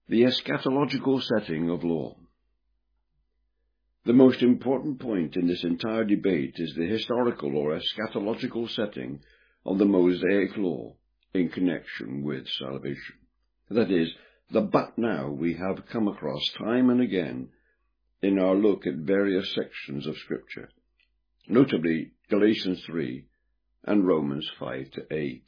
The eschatological setting of law. The most important point in this entire debate is the historical or eschatological setting of the Mosaic law in connection with salvation. That is, the but now we have come across time and again in our look at various sections of Scripture, notably Galatians 3 and Romans 5 to 8.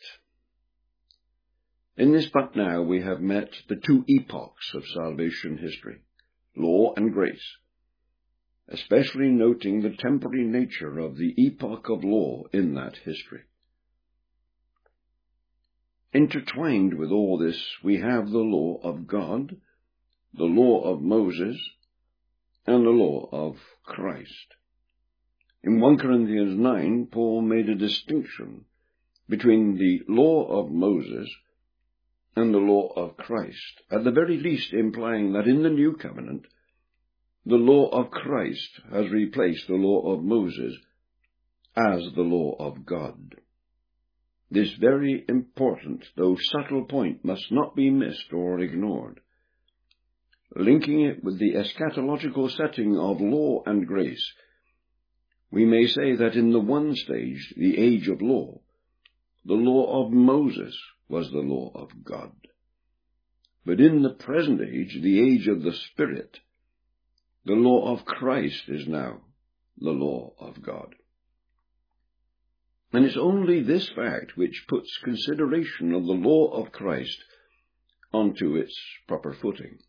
In this but now we have met the two epochs of salvation history, law and grace, especially noting the temporary nature of the epoch of law in that history. Intertwined with all this, we have the law of God, the law of Moses, and the law of Christ. In 1 Corinthians 9, Paul made a distinction between the law of Moses and the law of Christ, at the very least implying that in the New Covenant, the law of Christ has replaced the law of Moses as the law of God. This very important, though subtle point must not be missed or ignored. Linking it with the eschatological setting of law and grace, we may say that in the one stage, the age of law, the law of Moses was the law of God. But in the present age, the age of the Spirit, the law of Christ is now the law of God. And it's only this fact which puts consideration of the law of Christ onto its proper footing.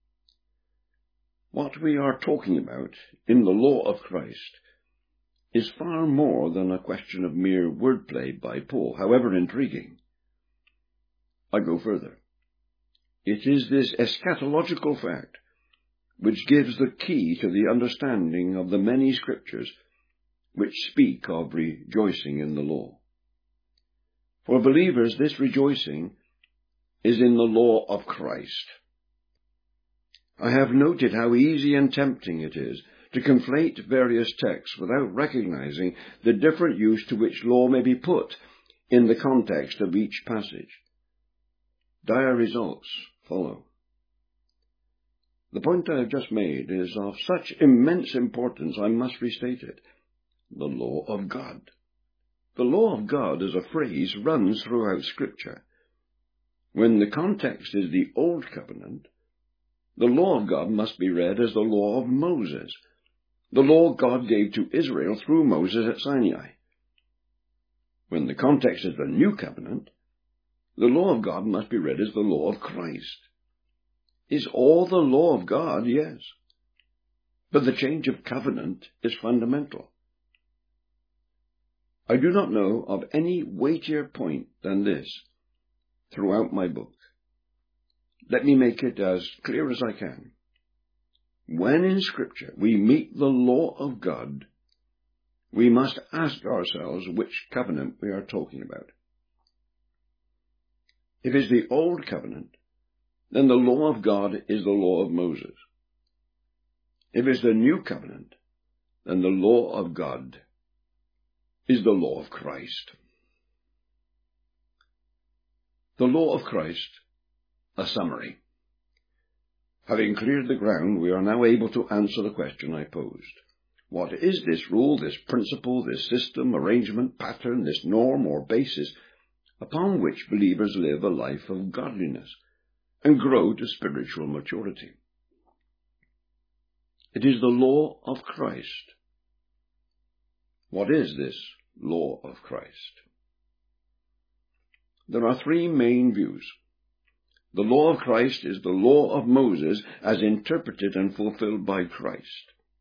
What we are talking about in the law of Christ is far more than a question of mere wordplay by Paul, however intriguing. I go further. It is this eschatological fact which gives the key to the understanding of the many scriptures which speak of rejoicing in the law. For believers, this rejoicing is in the law of Christ. I have noted how easy and tempting it is to conflate various texts without recognizing the different use to which law may be put in the context of each passage. Dire results follow. The point I have just made is of such immense importance I must restate it. The law of God. The law of God as a phrase runs throughout Scripture. When the context is the Old Covenant, the law of God must be read as the law of Moses, the law God gave to Israel through Moses at Sinai. When the context is the New Covenant, the law of God must be read as the law of Christ. Is all the law of God? Yes. But the change of covenant is fundamental. I do not know of any weightier point than this throughout my book. Let me make it as clear as I can. When in Scripture we meet the law of God, we must ask ourselves which covenant we are talking about. If it is the Old Covenant, then the law of God is the law of Moses. If it is the New Covenant, then the law of God is the law of Christ. The law of Christ, a summary. Having cleared the ground, we are now able to answer the question I posed. What is this rule, this principle, this system, arrangement, pattern, this norm or basis upon which believers live a life of godliness and grow to spiritual maturity? It is the law of Christ. What is this law of Christ? There are three main views. The law of Christ is the law of Moses as interpreted and fulfilled by Christ.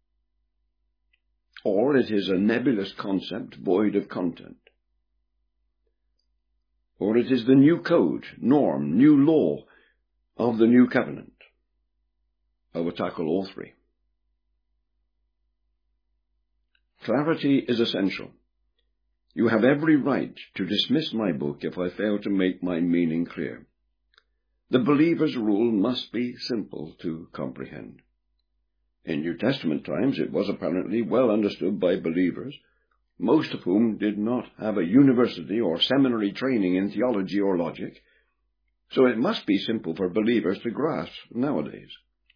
Or it is a nebulous concept void of content. Or it is the new code, norm, new law of the new covenant. I will tackle all three. Clarity is essential. You have every right to dismiss my book if I fail to make my meaning clear. The believer's rule must be simple to comprehend. In New Testament times it was apparently well understood by believers, most of whom did not have a university or seminary training in theology or logic, so it must be simple for believers to grasp nowadays.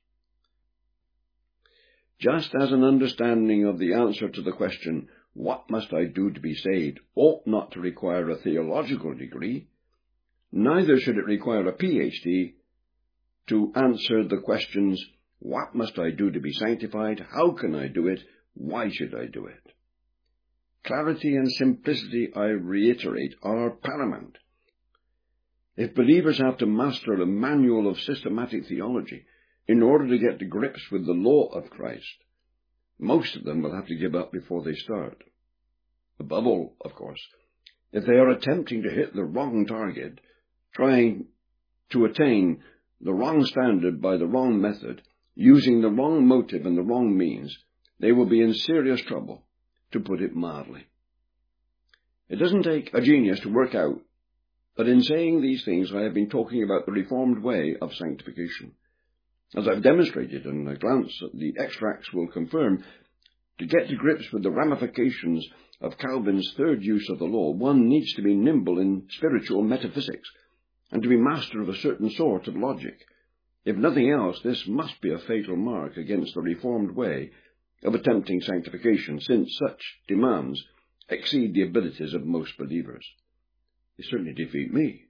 Just as an understanding of the answer to the question, "What must I do to be saved?" ought not to require a theological degree, neither should it require a PhD to answer the questions, "What must I do to be sanctified? How can I do it? Why should I do it?" Clarity and simplicity, I reiterate, are paramount. If believers have to master a manual of systematic theology in order to get to grips with the law of Christ, most of them will have to give up before they start. Above all, of course, if they are attempting to hit the wrong target, trying to attain the wrong standard by the wrong method, using the wrong motive and the wrong means, they will be in serious trouble, to put it mildly. It doesn't take a genius to work out that in saying these things I have been talking about the Reformed way of sanctification. As I've demonstrated, and a glance at the extracts will confirm, to get to grips with the ramifications of Calvin's third use of the law, one needs to be nimble in spiritual metaphysics, and to be master of a certain sort of logic. If nothing else, this must be a fatal mark against the Reformed way of attempting sanctification, since such demands exceed the abilities of most believers. They certainly defeat me.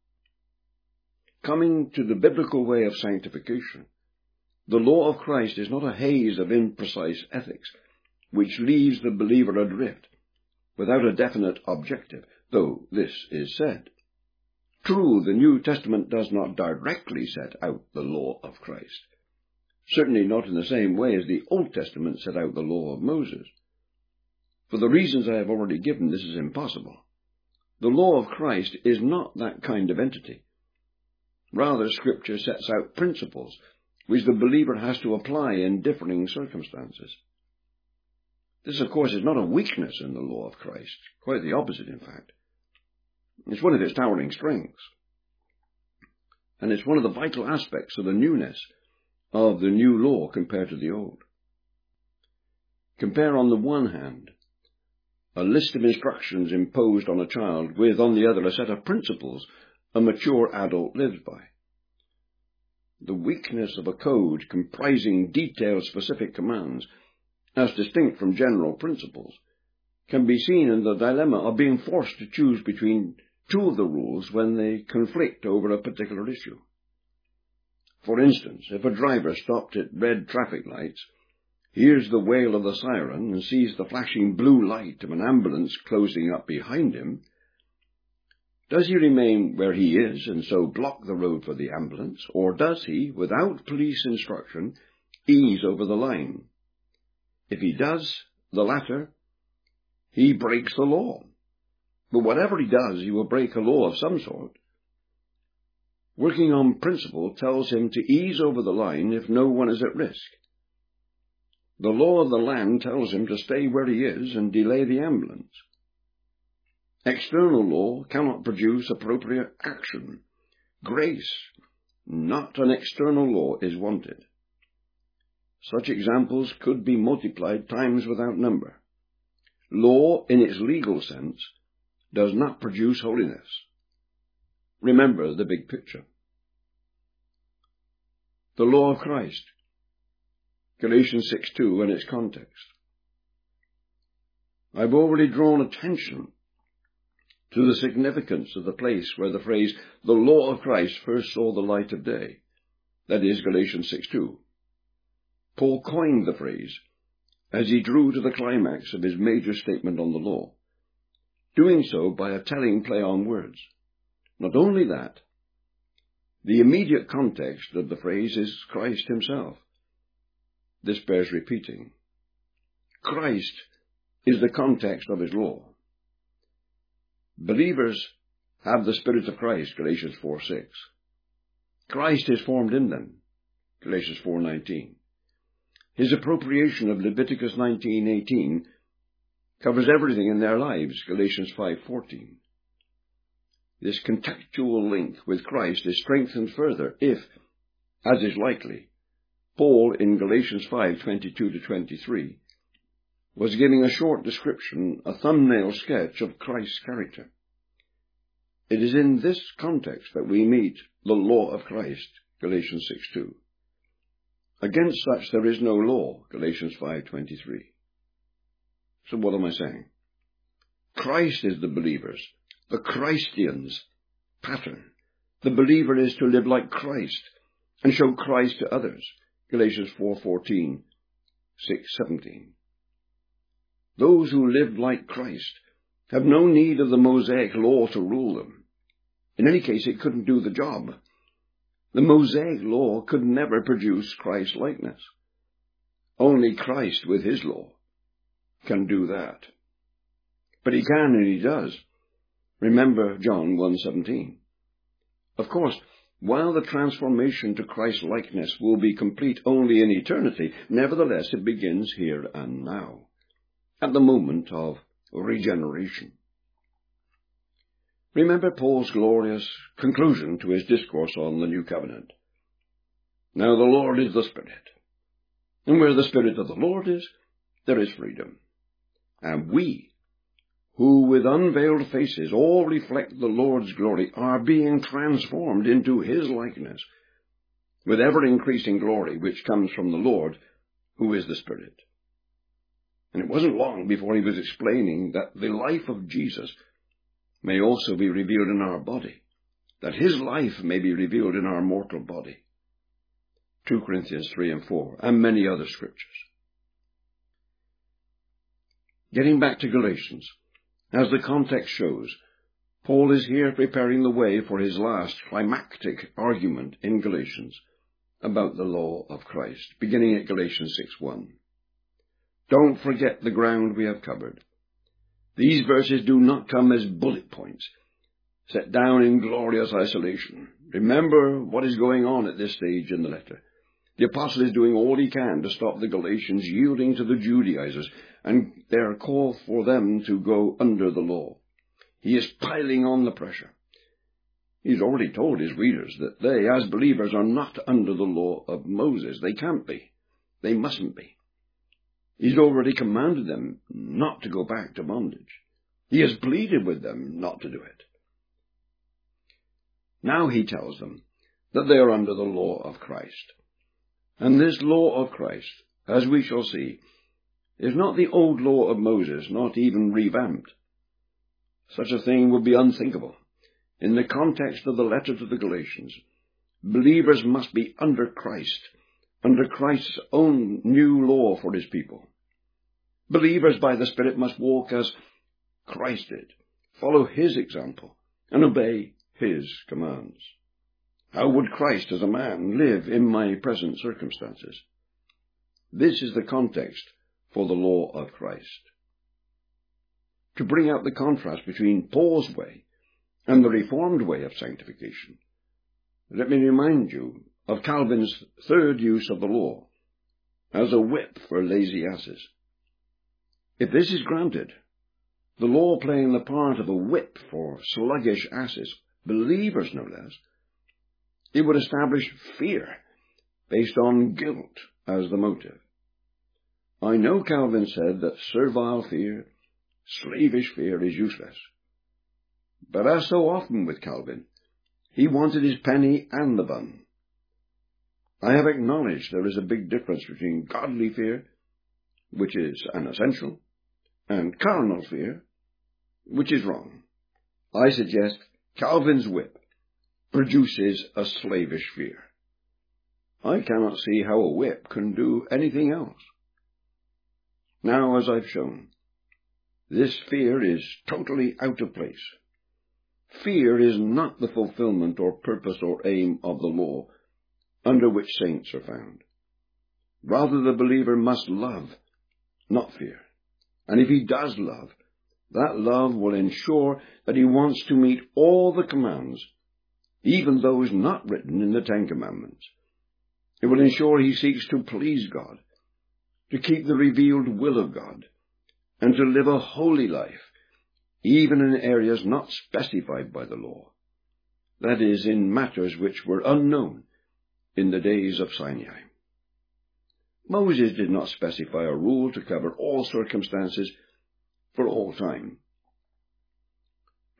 Coming to the biblical way of sanctification, the law of Christ is not a haze of imprecise ethics, which leaves the believer adrift, without a definite objective, though this is said. True, the New Testament does not directly set out the law of Christ, certainly not in the same way as the Old Testament set out the law of Moses. For the reasons I have already given, this is impossible. The law of Christ is not that kind of entity. Rather, Scripture sets out principles which the believer has to apply in differing circumstances. This, of course, is not a weakness in the law of Christ, quite the opposite, in fact. It's one of its towering strengths, and it's one of the vital aspects of the newness of the new law compared to the old. Compare, on the one hand, a list of instructions imposed on a child with, on the other, a set of principles a mature adult lives by. The weakness of a code comprising detailed specific commands, as distinct from general principles, can be seen in the dilemma of being forced to choose between two of the rules when they conflict over a particular issue. For instance, if a driver stopped at red traffic lights, hears the wail of the siren and sees the flashing blue light of an ambulance closing up behind him, does he remain where he is and so block the road for the ambulance, or does he, without police instruction, ease over the line? If he does the latter, he breaks the law. But whatever he does, he will break a law of some sort. Working on principle tells him to ease over the line if no one is at risk. The law of the land tells him to stay where he is and delay the ambulance. External law cannot produce appropriate action. Grace, not an external law, is wanted. Such examples could be multiplied times without number. Law, in its legal sense, does not produce holiness. Remember the big picture. The law of Christ, Galatians 6:2 and its context. I've already drawn attention to the significance of the place where the phrase, the law of Christ, first saw the light of day. That is, Galatians 6:2. Paul coined the phrase as he drew to the climax of his major statement on the law, doing so by a telling play on words. Not only that, the immediate context of the phrase is Christ himself. This bears repeating. Christ is the context of his law. Believers have the Spirit of Christ, Galatians 4:6. Christ is formed in them, Galatians 4:19. His appropriation of Leviticus 19:18 covers everything in their lives, Galatians 5:14. This contextual link with Christ is strengthened further if, as is likely, Paul in Galatians 5:22-23 was giving a short description, a thumbnail sketch of Christ's character. it is in this context that we meet the law of Christ, Galatians 6:2. Against such there is no law, Galatians 5:23. So what am I saying? Christ is the believer's, the Christian's pattern. The believer is to live like Christ and show Christ to others, Galatians 4:14, 6:17. Those who live like Christ have no need of the Mosaic law to rule them. In any case, it couldn't do the job. The Mosaic law could never produce Christ-likeness. Only Christ with his law can do that. But he can, and he does. Remember John 1:17. Of course, while the transformation to Christ-likeness will be complete only in eternity, nevertheless it begins here and now, at the moment of regeneration. Remember Paul's glorious conclusion to his discourse on the New Covenant. Now the Lord is the Spirit, and where the Spirit of the Lord is, there is freedom. And we, who with unveiled faces all reflect the Lord's glory, are being transformed into his likeness, with ever-increasing glory which comes from the Lord, who is the Spirit. And it wasn't long before he was explaining that the life of Jesus may also be revealed in our body, that his life may be revealed in our mortal body. 2 Corinthians 3 and 4, and many other scriptures. Getting back to Galatians, as the context shows, Paul is here preparing the way for his last climactic argument in Galatians about the law of Christ, beginning at Galatians 6:1. Don't forget the ground we have covered. These verses do not come as bullet points, set down in glorious isolation. Remember what is going on at this stage in the letter. The apostle is doing all he can to stop the Galatians yielding to the Judaizers and their call for them to go under the law. He is piling on the pressure. He's already told his readers that they, as believers, are not under the law of Moses. They can't be. They mustn't be. He's already commanded them not to go back to bondage. He has pleaded with them not to do it. Now he tells them that they are under the law of Christ. And this law of Christ, as we shall see, is not the old law of Moses, not even revamped. Such a thing would be unthinkable. In the context of the letter to the Galatians, believers must be under Christ, under Christ's own new law for his people. Believers by the Spirit must walk as Christ did, follow his example, and obey his commands. How would Christ as a man live in my present circumstances? This is the context for the law of Christ. To bring out the contrast between Paul's way and the Reformed way of sanctification, let me remind you of Calvin's third use of the law as a whip for lazy asses. If this is granted, the law playing the part of a whip for sluggish asses, believers no less, it would establish fear based on guilt as the motive. I know Calvin said that servile fear, slavish fear is useless. But as so often with Calvin, he wanted his penny and the bun. I have acknowledged there is a big difference between godly fear, which is an essential, and carnal fear, which is wrong. I suggest Calvin's whip produces a slavish fear. I cannot see how a whip can do anything else. Now, as I've shown, this fear is totally out of place. Fear is not the fulfillment or purpose or aim of the law under which saints are found. Rather, the believer must love, not fear. And if he does love, that love will ensure that he wants to meet all the commands, even those not written in the Ten Commandments. It will ensure he seeks to please God, to keep the revealed will of God, and to live a holy life, even in areas not specified by the law. That is, in matters which were unknown in the days of Sinai. Moses did not specify a rule to cover all circumstances for all time.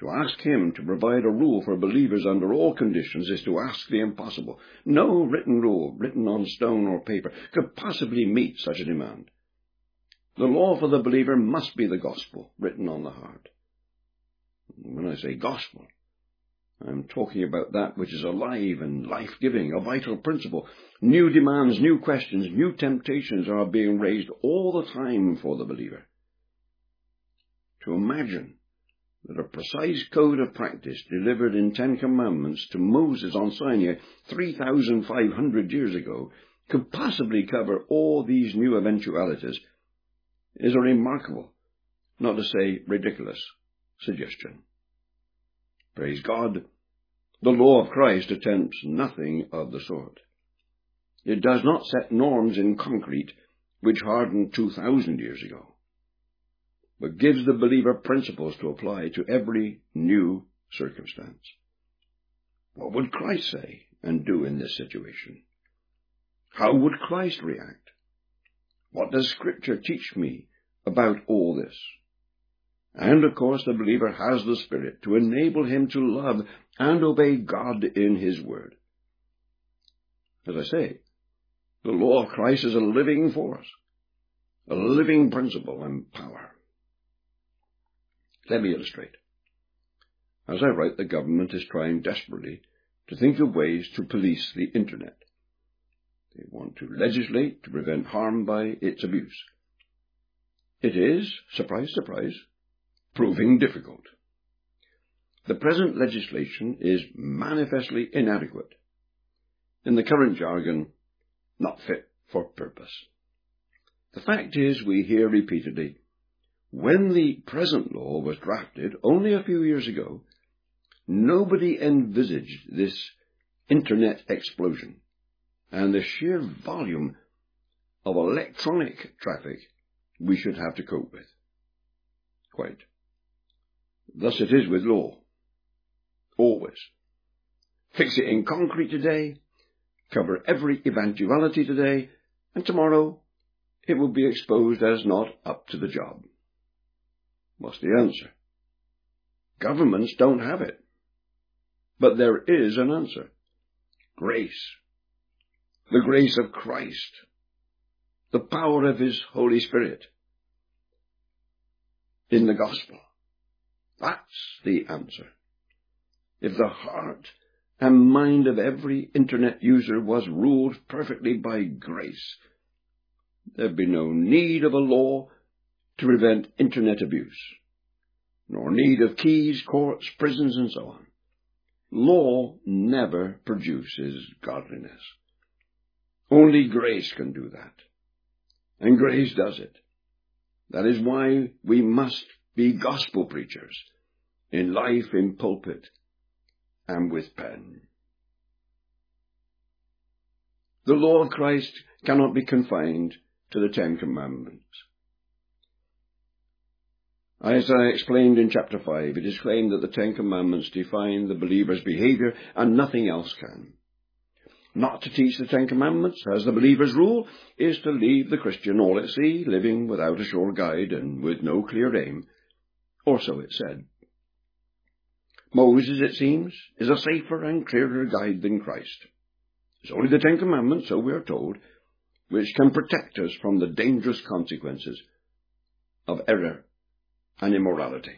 To ask him to provide a rule for believers under all conditions is to ask the impossible. No written rule, written on stone or paper, could possibly meet such a demand. The law for the believer must be the gospel, written on the heart. When I say gospel, I'm talking about that which is alive and life-giving, a vital principle. New demands, new questions, new temptations are being raised all the time for the believer. To imagine that a precise code of practice delivered in 10 Commandments to Moses on Sinai 3,500 years ago could possibly cover all these new eventualities is a remarkable, not to say ridiculous, suggestion. Praise God, the law of Christ attempts nothing of the sort. It does not set norms in concrete which hardened 2,000 years ago, but gives the believer principles to apply to every new circumstance. What would Christ say and do in this situation? How would Christ react? What does Scripture teach me about all this? And, of course, the believer has the Spirit to enable him to love and obey God in His Word. As I say, the law of Christ is a living force, a living principle and power. Let me illustrate. As I write, the government is trying desperately to think of ways to police the Internet. They want to legislate to prevent harm by its abuse. It is, surprise, surprise, proving difficult. The present legislation is manifestly inadequate. In the current jargon, not fit for purpose. The fact is, we hear repeatedly, when the present law was drafted only a few years ago, nobody envisaged this Internet explosion and the sheer volume of electronic traffic we should have to cope with. Quite. Thus it is with law. Always. Fix it in concrete today, cover every eventuality today, and tomorrow it will be exposed as not up to the job. What's the answer? Governments don't have it. But there is an answer. Grace. The grace of Christ. The power of His Holy Spirit. In the gospel. That's the answer. If the heart and mind of every Internet user was ruled perfectly by grace, there'd be no need of a law to prevent Internet abuse, nor need of keys, courts, prisons, and so on. Law never produces godliness. Only grace can do that. And grace does it. That is why we must be gospel preachers, in life, in pulpit, and with pen. The law of Christ cannot be confined to the 10 Commandments. As I explained in chapter 5, it is claimed that the 10 Commandments define the believer's behavior and nothing else can. Not to teach the 10 Commandments as the believer's rule is to leave the Christian all at sea, living without a sure guide and with no clear aim, or so it said. Moses, it seems, is a safer and clearer guide than Christ. It's only the 10 Commandments, so we are told, which can protect us from the dangerous consequences of error and immorality.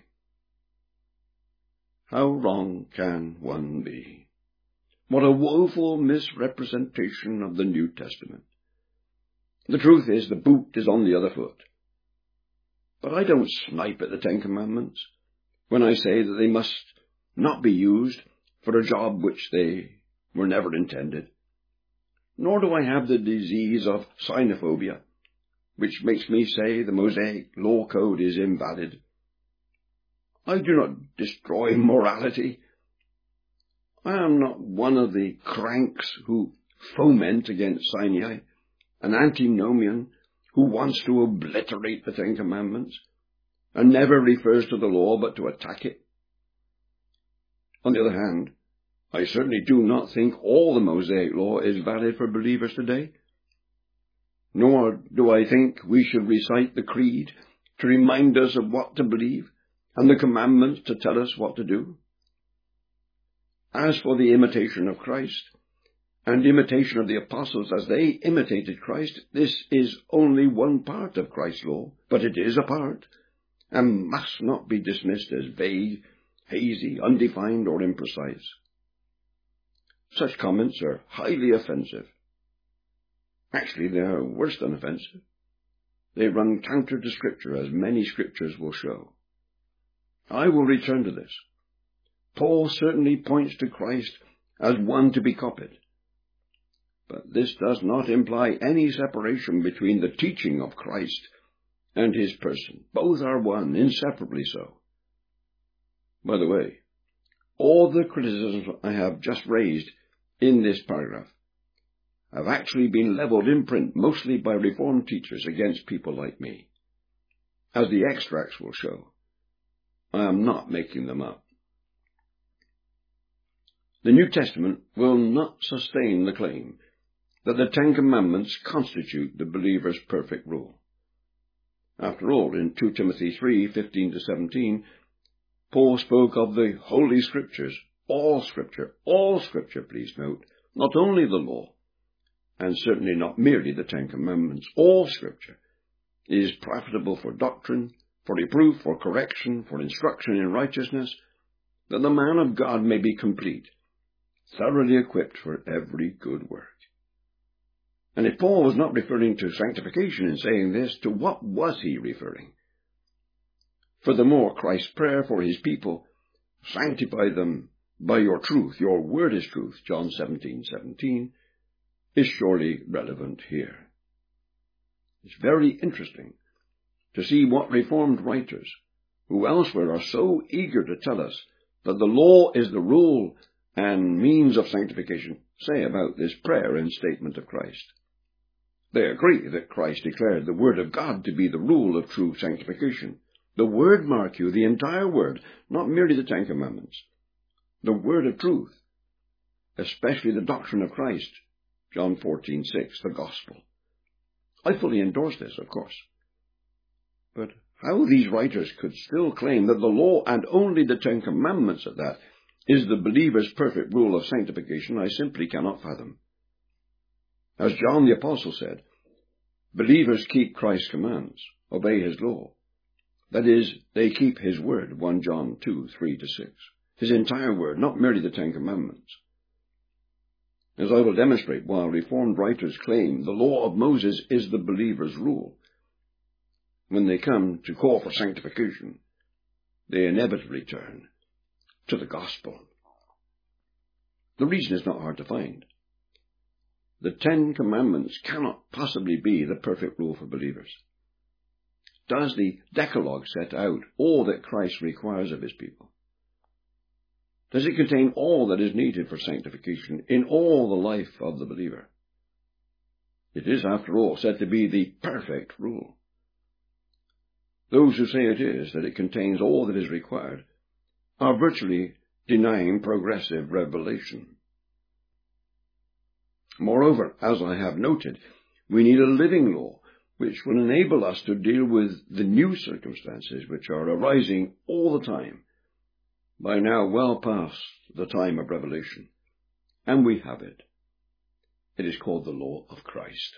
How wrong can one be? What a woeful misrepresentation of the New Testament. The truth is, the boot is on the other foot. But I don't snipe at the 10 Commandments when I say that they must not be used for a job which they were never intended. Nor do I have the disease of sinophobia, which makes me say the Mosaic law code is invalid. I do not destroy morality. I am not one of the cranks who foment against Sinai, an antinomian who wants to obliterate the 10 Commandments and never refers to the law but to attack it. On the other hand, I certainly do not think all the Mosaic law is valid for believers today. Nor do I think we should recite the Creed to remind us of what to believe and the commandments to tell us what to do? As for the imitation of Christ, and imitation of the apostles as they imitated Christ, this is only one part of Christ's law, but it is a part, and must not be dismissed as vague, hazy, undefined, or imprecise. Such comments are highly offensive. Actually, they are worse than offensive. They run counter to Scripture, as many Scriptures will show. I will return to this. Paul certainly points to Christ as one to be copied. But this does not imply any separation between the teaching of Christ and his person. Both are one, inseparably so. By the way, all the criticisms I have just raised in this paragraph have actually been leveled in print, mostly by Reformed teachers, against people like me. As the extracts will show, I am not making them up. The New Testament will not sustain the claim that the Ten Commandments constitute the believer's perfect rule. After all, in 2 Timothy 3:15-17, Paul spoke of the Holy Scriptures, all Scripture, please note, not only the law, and certainly not merely the Ten Commandments. All Scripture is profitable for doctrine, for reproof, for correction, for instruction in righteousness, that the man of God may be complete, thoroughly equipped for every good work. And if Paul was not referring to sanctification in saying this, to what was he referring? Furthermore, Christ's prayer for his people, sanctify them by your truth, your word is truth, John 17:17, is surely relevant here. It's very interesting to see what Reformed writers, who elsewhere are so eager to tell us that the law is the rule and means of sanctification, say about this prayer and statement of Christ. They agree that Christ declared the Word of God to be the rule of true sanctification. The Word, mark you, the entire Word, not merely the Ten Commandments. The Word of truth, especially the doctrine of Christ, John 14:6, the Gospel. I fully endorse this, of course. But how these writers could still claim that the law, and only the Ten Commandments at that, is the believer's perfect rule of sanctification, I simply cannot fathom. As John the Apostle said, believers keep Christ's commands, obey his law. That is, they keep his word, 1 John 2:3-6. His entire word, not merely the Ten Commandments. As I will demonstrate, while Reformed writers claim the law of Moses is the believer's rule, when they come to call for sanctification, they inevitably turn to the gospel. The reason is not hard to find. The Ten Commandments cannot possibly be the perfect rule for believers. Does the Decalogue set out all that Christ requires of his people? Does it contain all that is needed for sanctification in all the life of the believer? It is, after all, said to be the perfect rule. Those who say it is, that it contains all that is required, are virtually denying progressive revelation. Moreover, as I have noted, we need a living law which will enable us to deal with the new circumstances which are arising all the time, by now well past the time of revelation. And we have it. It is called the law of Christ.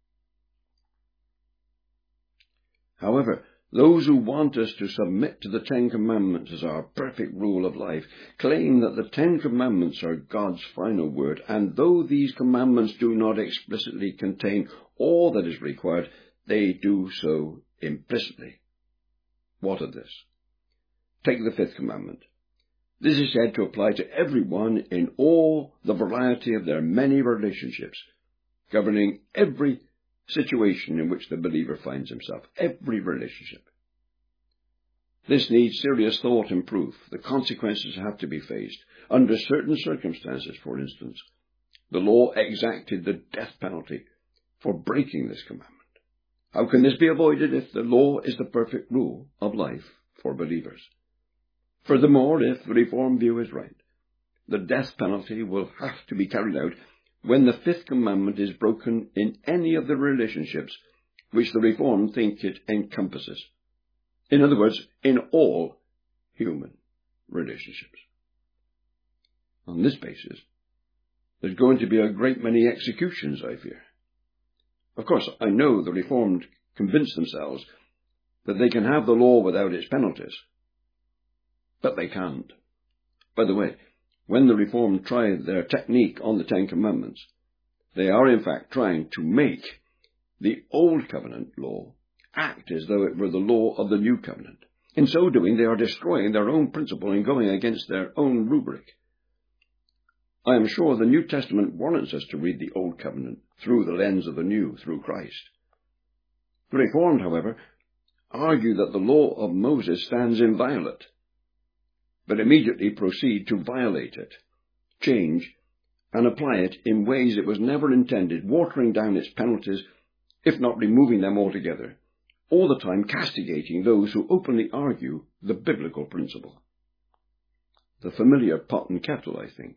However, those who want us to submit to the Ten Commandments as our perfect rule of life claim that the Ten Commandments are God's final word, and though these commandments do not explicitly contain all that is required, they do so implicitly. What of this? Take the fifth commandment. This is said to apply to everyone in all the variety of their many relationships, governing every situation in which the believer finds himself, every relationship. This needs serious thought and proof. The consequences have to be faced. Under certain circumstances, for instance, the law exacted the death penalty for breaking this commandment. How can this be avoided if the law is the perfect rule of life for believers? Furthermore, if the Reformed view is right, the death penalty will have to be carried out when the fifth commandment is broken in any of the relationships which the Reformed think it encompasses. In other words, in all human relationships. On this basis, there's going to be a great many executions, I fear. Of course, I know the Reformed convince themselves that they can have the law without its penalties. But they can't. By the way, when the Reformed try their technique on the Ten Commandments, they are in fact trying to make the Old Covenant law act as though it were the law of the New Covenant. In so doing, they are destroying their own principle and going against their own rubric. I am sure the New Testament warrants us to read the Old Covenant through the lens of the New, through Christ. The Reformed, however, argue that the law of Moses stands inviolate, but immediately proceed to violate it, change, and apply it in ways it was never intended, watering down its penalties, if not removing them altogether, all the time castigating those who openly argue the biblical principle. The familiar pot and kettle, I think.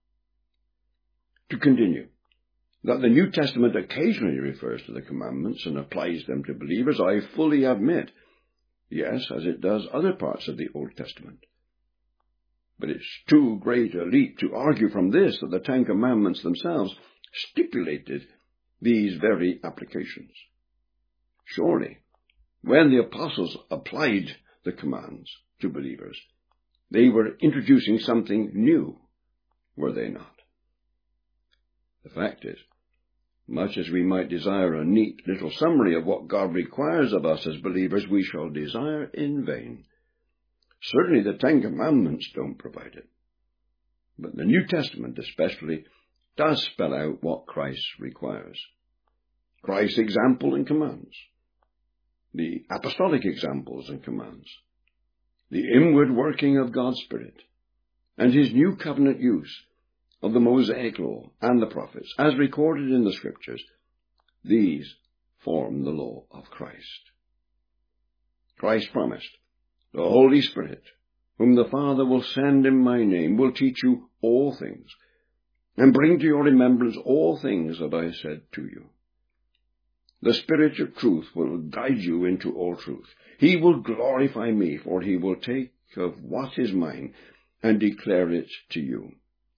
To continue, that the New Testament occasionally refers to the commandments and applies them to believers, I fully admit, yes, as it does other parts of the Old Testament. But it's too great a leap to argue from this that the Ten Commandments themselves stipulated these very applications. Surely, when the apostles applied the commands to believers, they were introducing something new, were they not? The fact is, much as we might desire a neat little summary of what God requires of us as believers, we shall desire in vain. Certainly the Ten Commandments don't provide it. But the New Testament especially does spell out what Christ requires. Christ's example and commands. The apostolic examples and commands. The inward working of God's Spirit. And his new covenant use of the Mosaic law and the prophets, as recorded in the Scriptures. These form the law of Christ. Christ promised, the Holy Spirit, whom the Father will send in my name, will teach you all things, and bring to your remembrance all things that I said to you. The Spirit of truth will guide you into all truth. He will glorify me, for he will take of what is mine and declare it to you.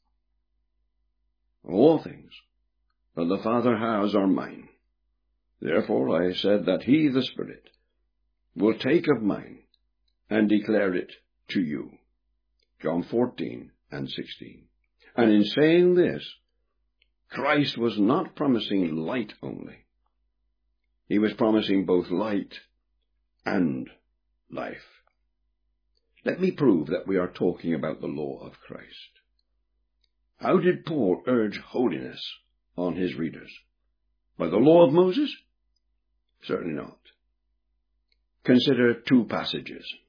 All things that the Father has are mine. Therefore I said that he, the Spirit, will take of mine and declare it to you. John 14 and 16. And in saying this, Christ was not promising light only. He was promising both light and life. Let me prove that we are talking about the law of Christ. How did Paul urge holiness on his readers? By the law of Moses? Certainly not. Consider two passages.